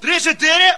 3-4.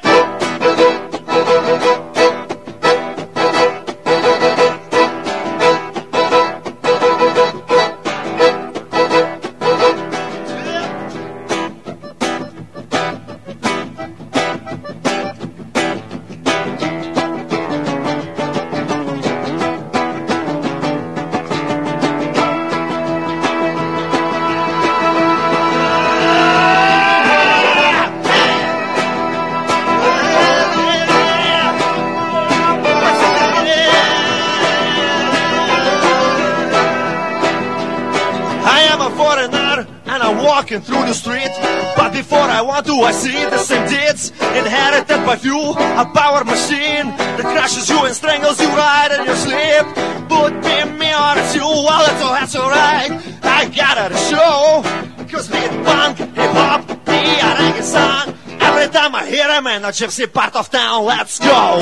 Walking through the street, but before I want to, I see the same deeds inherited by few. A power machine that crushes you and strangles you right in your sleep. But me honest, you, well, that's alright. I got it to show, cause beat punk, hip hop, the reggae song. Every time I hear him in a gypsy part of town, let's go.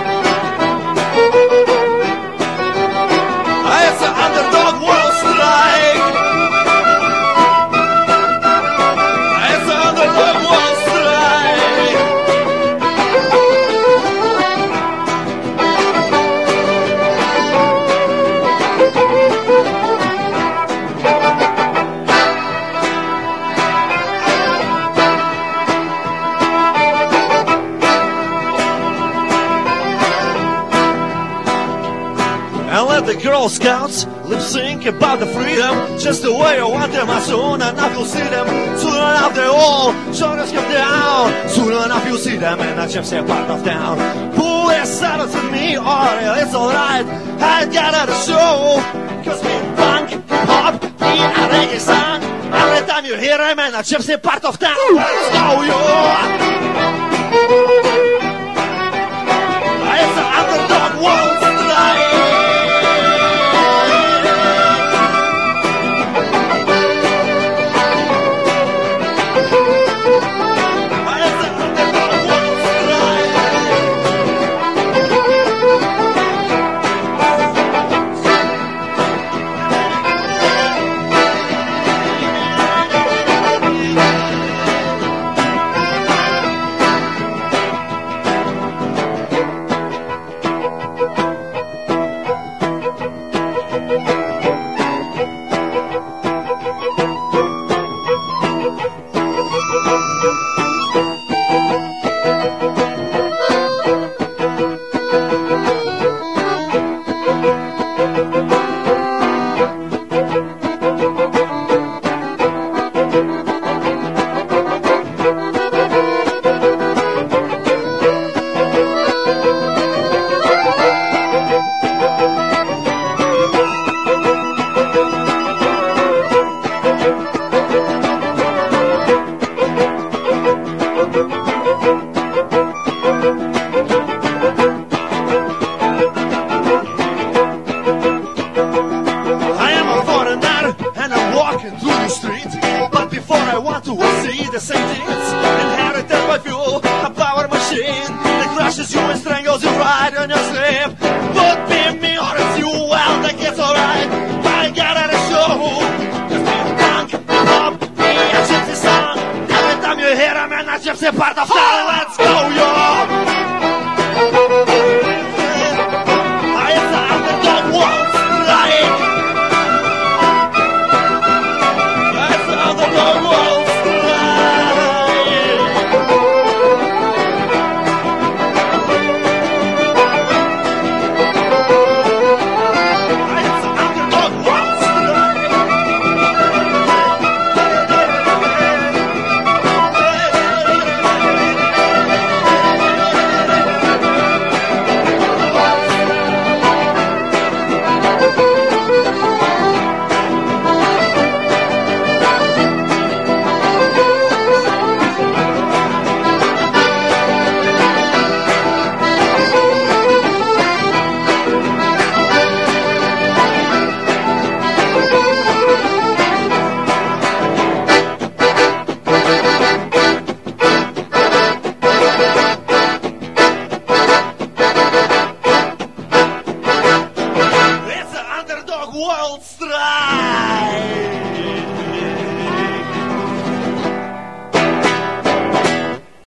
It's an underdog world strike. The Girl Scouts lip sync about the freedom, just the way I want them. I soon enough you'll see them. Soon enough they all shoulders come down. Soon enough you'll see them in a gypsy part of town. Police said it to me, oh it's alright. I got it to show, cause me punk, pop, beat a reggae song. Every time you hear him in a gypsy part of town, let's go, yo. It's an underdog world strike. Part of that, let's go, yo!